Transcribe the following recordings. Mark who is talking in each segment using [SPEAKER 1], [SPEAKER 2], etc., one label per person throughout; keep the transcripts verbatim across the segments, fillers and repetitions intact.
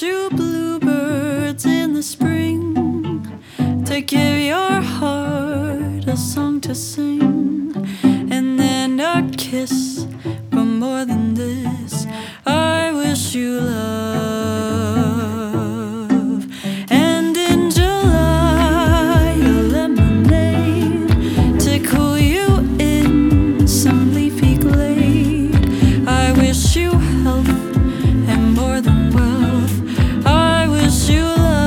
[SPEAKER 1] wish you bluebirds in the spring to give your heart a song to sing, and then a kiss. But more than this, I wish you love. And in July, a lemonade to cool you in some leafy glade. I wish you health and more than wealth. I wish you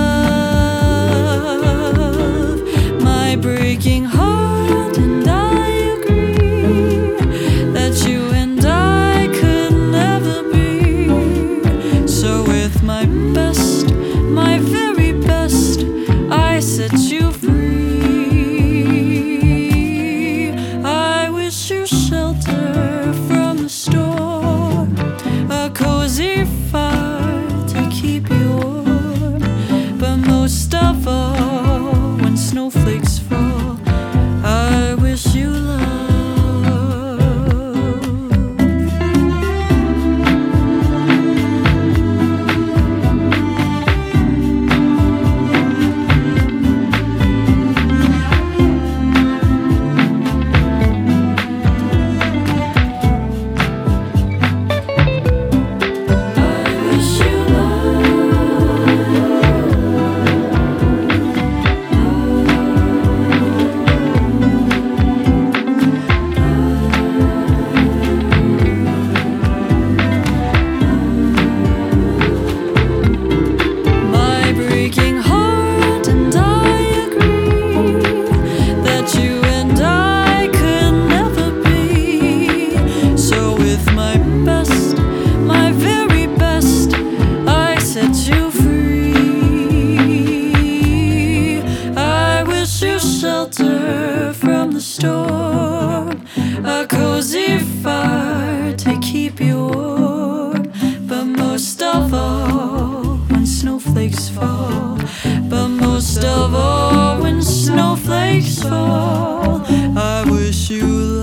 [SPEAKER 1] love. My breaking heart and I agree that you and I could never be. So with my best, my very best, I set you free. I wish you shelter from the storm, a cozy fire to keep you warm. But most of all, when snowflakes fall, I wish you love. Shelter from the storm, a cozy fire to keep you warm. But most of all, when snowflakes fall, but most of all, when snowflakes fall, I wish you